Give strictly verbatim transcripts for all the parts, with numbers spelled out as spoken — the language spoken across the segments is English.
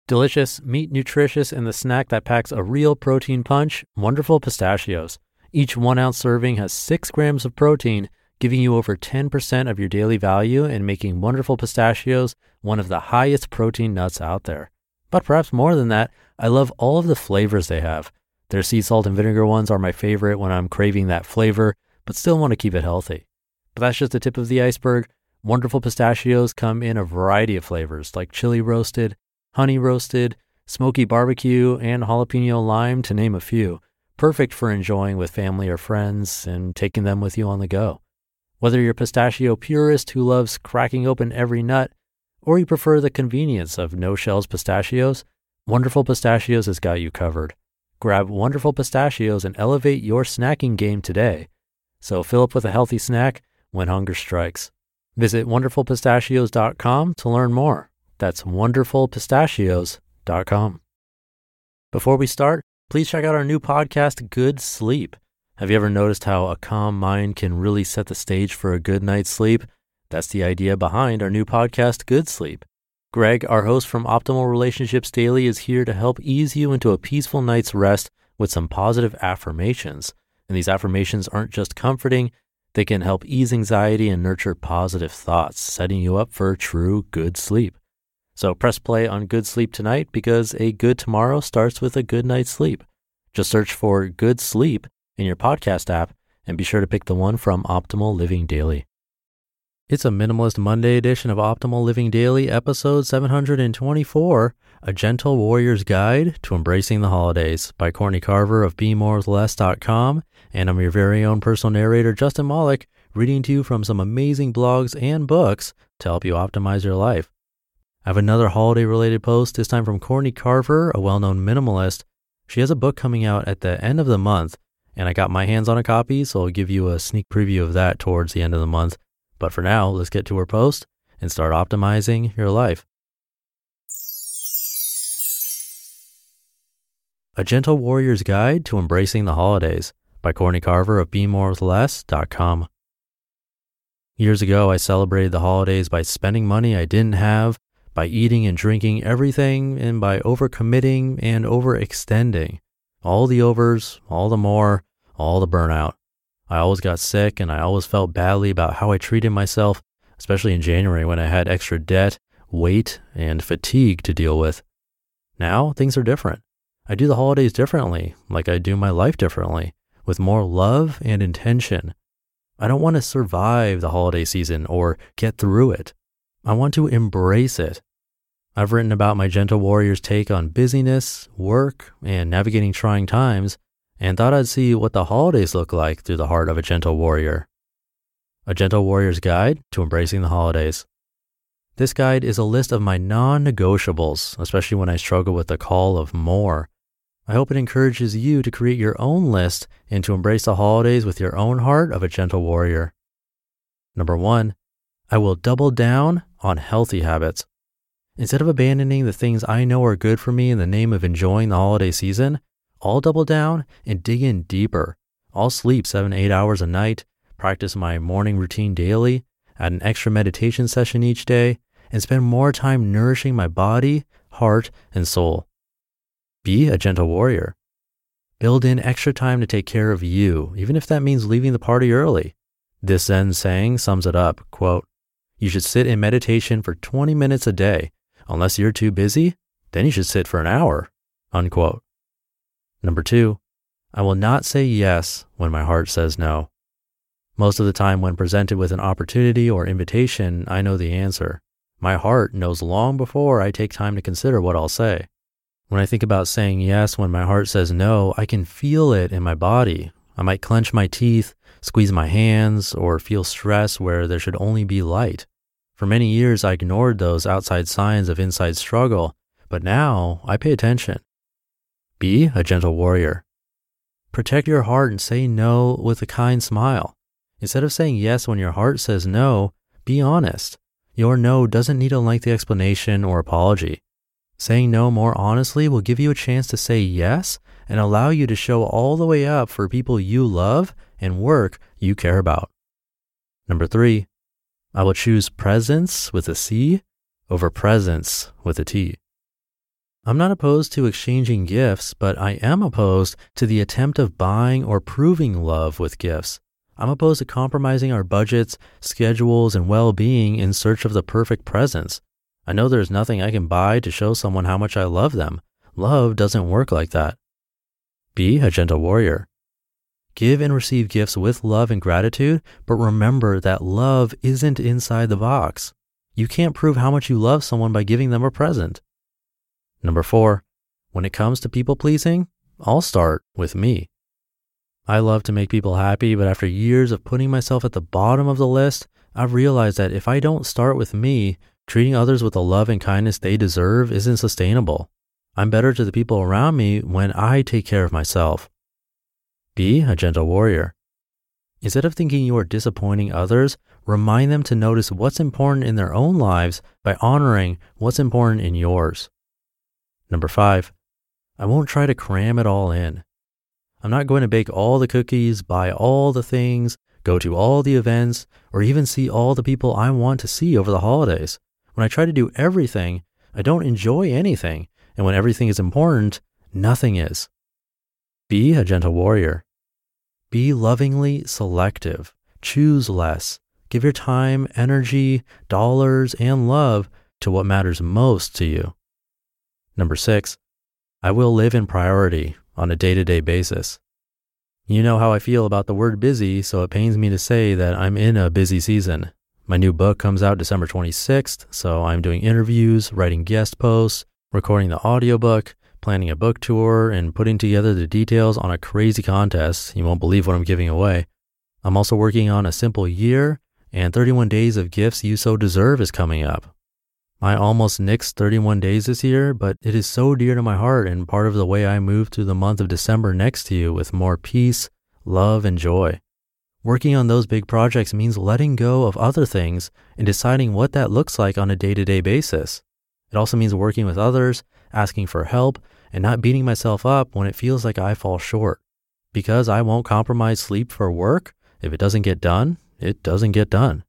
Delicious, meat nutritious, and the snack that packs a real protein punch, Wonderful Pistachios. Each one ounce serving has six grams of protein, giving you over ten percent of your daily value and making Wonderful Pistachios one of the highest protein nuts out there. But perhaps more than that, I love all of the flavors they have. Their sea salt and vinegar ones are my favorite when I'm craving that flavor, but still want to keep it healthy. But that's just the tip of the iceberg. Wonderful Pistachios come in a variety of flavors like chili roasted, honey roasted, smoky barbecue, and jalapeno lime, to name a few. Perfect for enjoying with family or friends and taking them with you on the go. Whether you're a pistachio purist who loves cracking open every nut, or you prefer the convenience of no-shells pistachios, Wonderful Pistachios has got you covered. Grab Wonderful Pistachios and elevate your snacking game today. So fill up with a healthy snack when hunger strikes. Visit wonderful pistachios dot com to learn more. That's wonderful pistachios dot com. Before we start, please check out our new podcast, Good Sleep. Have you ever noticed how a calm mind can really set the stage for a good night's sleep? That's the idea behind our new podcast, Good Sleep. Greg, our host from Optimal Relationships Daily, is here to help ease you into a peaceful night's rest with some positive affirmations. And these affirmations aren't just comforting, they can help ease anxiety and nurture positive thoughts, setting you up for true good sleep. So press play on Good Sleep tonight because a good tomorrow starts with a good night's sleep. Just search for Good Sleep in your podcast app and be sure to pick the one from Optimal Living Daily. It's a Minimalist Monday edition of Optimal Living Daily, episode seven hundred twenty-four, A Gentle Warrior's Guide to Embracing the Holidays by Courtney Carver of be more with less dot com. And I'm your very own personal narrator, Justin Malik, reading to you from some amazing blogs and books to help you optimize your life. I have another holiday-related post, this time from Courtney Carver, a well-known minimalist. She has a book coming out at the end of the month, and I got my hands on a copy, so I'll give you a sneak preview of that towards the end of the month. But for now, let's get to her post and start optimizing your life. A Gentle Warrior's Guide to Embracing the Holidays by Courtney Carver of be more with less dot com. Years ago, I celebrated the holidays by spending money I didn't have, by eating and drinking everything, and by overcommitting and overextending. All the overs, all the more, all the burnout. I always got sick and I always felt badly about how I treated myself, especially in January when I had extra debt, weight, and fatigue to deal with. Now, things are different. I do the holidays differently, like I do my life differently, with more love and intention. I don't want to survive the holiday season or get through it. I want to embrace it. I've written about my Gentle Warrior's take on busyness, work, and navigating trying times, and thought I'd see what the holidays look like through the heart of a gentle warrior. A Gentle Warrior's Guide to Embracing the Holidays. This guide is a list of my non-negotiables, especially when I struggle with the call of more. I hope it encourages you to create your own list and to embrace the holidays with your own heart of a gentle warrior. Number one, I will double down on healthy habits. Instead of abandoning the things I know are good for me in the name of enjoying the holiday season, I'll double down and dig in deeper. I'll sleep seven, eight hours a night, practice my morning routine daily, add an extra meditation session each day, and spend more time nourishing my body, heart, and soul. Be a gentle warrior. Build in extra time to take care of you, even if that means leaving the party early. This Zen saying sums it up, quote, "You should sit in meditation for twenty minutes a day. Unless you're too busy, then you should sit for an hour," unquote. Number two, I will not say yes when my heart says no. Most of the time when presented with an opportunity or invitation, I know the answer. My heart knows long before I take time to consider what I'll say. When I think about saying yes when my heart says no, I can feel it in my body. I might clench my teeth, squeeze my hands, or feel stress where there should only be light. For many years, I ignored those outside signs of inside struggle, but now I pay attention. Be a gentle warrior. Protect your heart and say no with a kind smile. Instead of saying yes when your heart says no, be honest. Your no doesn't need a lengthy explanation or apology. Saying no more honestly will give you a chance to say yes and allow you to show all the way up for people you love and work you care about. Number three, I will choose presence with a C over presence with a T. I'm not opposed to exchanging gifts, but I am opposed to the attempt of buying or proving love with gifts. I'm opposed to compromising our budgets, schedules, and well-being in search of the perfect presents. I know there's nothing I can buy to show someone how much I love them. Love doesn't work like that. Be a gentle warrior. Give and receive gifts with love and gratitude, but remember that love isn't inside the box. You can't prove how much you love someone by giving them a present. Number four, when it comes to people pleasing, I'll start with me. I love to make people happy, but after years of putting myself at the bottom of the list, I've realized that if I don't start with me, treating others with the love and kindness they deserve isn't sustainable. I'm better to the people around me when I take care of myself. Be a gentle warrior. Instead of thinking you are disappointing others, remind them to notice what's important in their own lives by honoring what's important in yours. Number five, I won't try to cram it all in. I'm not going to bake all the cookies, buy all the things, go to all the events, or even see all the people I want to see over the holidays. When I try to do everything, I don't enjoy anything, and when everything is important, nothing is. Be a gentle warrior. Be lovingly selective. Choose less. Give your time, energy, dollars, and love to what matters most to you. Number six, I will live in priority on a day-to-day basis. You know how I feel about the word busy, so it pains me to say that I'm in a busy season. My new book comes out December twenty-sixth, so I'm doing interviews, writing guest posts, recording the audiobook, planning a book tour, and putting together the details on a crazy contest. You won't believe what I'm giving away. I'm also working on a simple year, and thirty-one days of gifts you so deserve is coming up. I almost nixed thirty-one days this year, but it is so dear to my heart and part of the way I move through the month of December next to you with more peace, love, and joy. Working on those big projects means letting go of other things and deciding what that looks like on a day-to-day basis. It also means working with others, asking for help, and not beating myself up when it feels like I fall short. Because I won't compromise sleep for work, if it doesn't get done, it doesn't get done.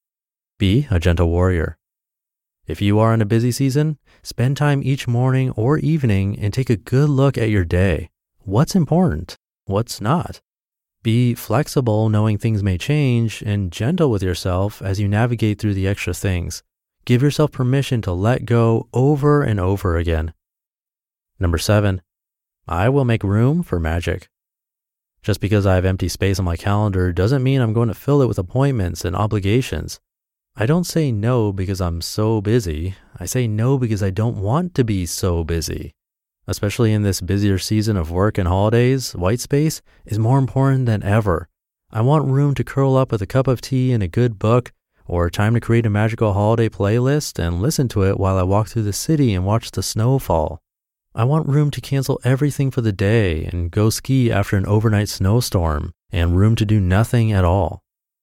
Be a gentle warrior. If you are in a busy season, spend time each morning or evening and take a good look at your day. What's important? What's not? Be flexible, knowing things may change, and gentle with yourself as you navigate through the extra things. Give yourself permission to let go over and over again. Number seven, I will make room for magic. Just because I have empty space on my calendar doesn't mean I'm going to fill it with appointments and obligations. I don't say no because I'm so busy. I say no because I don't want to be so busy. Especially in this busier season of work and holidays, white space is more important than ever. I want room to curl up with a cup of tea and a good book, or time to create a magical holiday playlist and listen to it while I walk through the city and watch the snow fall. I want room to cancel everything for the day and go ski after an overnight snowstorm, and room to do nothing at all.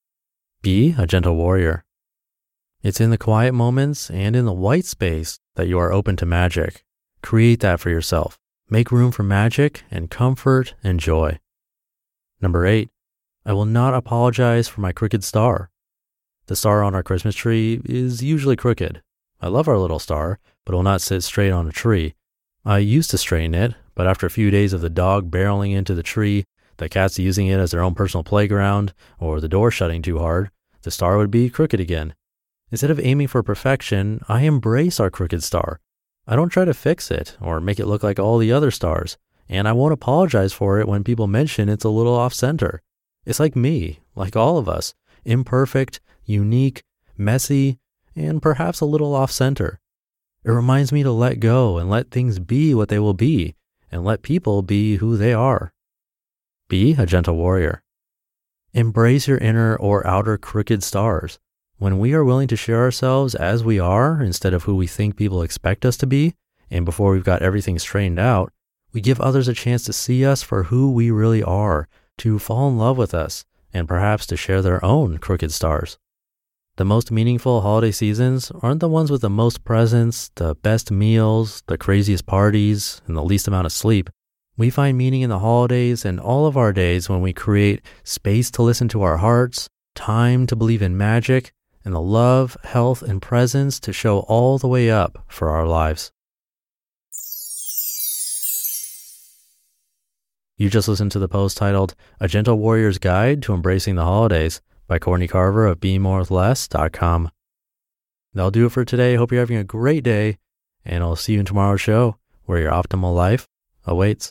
Be a gentle warrior. It's in the quiet moments and in the white space that you are open to magic. Create that for yourself. Make room for magic and comfort and joy. Number eight, I will not apologize for my crooked star. The star on our Christmas tree is usually crooked. I love our little star, but it will not sit straight on a tree. I used to straighten it, but after a few days of the dog barreling into the tree, the cats using it as their own personal playground, or the door shutting too hard, the star would be crooked again. Instead of aiming for perfection, I embrace our crooked star. I don't try to fix it or make it look like all the other stars, and I won't apologize for it when people mention it's a little off-center. It's like me, like all of us, imperfect, unique, messy, and perhaps a little off-center. It reminds me to let go and let things be what they will be, and let people be who they are. Be a gentle warrior. Embrace your inner or outer crooked stars. When we are willing to share ourselves as we are instead of who we think people expect us to be, and before we've got everything straightened out, we give others a chance to see us for who we really are, to fall in love with us, and perhaps to share their own crooked stars. The most meaningful holiday seasons aren't the ones with the most presents, the best meals, the craziest parties, and the least amount of sleep. We find meaning in the holidays and all of our days when we create space to listen to our hearts, time to believe in magic, and the love, health, and presence to show all the way up for our lives. You just listened to the post titled A Gentle Warrior's Guide to Embracing the Holidays by Courtney Carver of be more with less dot com. That'll do it for today. Hope you're having a great day, and I'll see you in tomorrow's show where your optimal life awaits.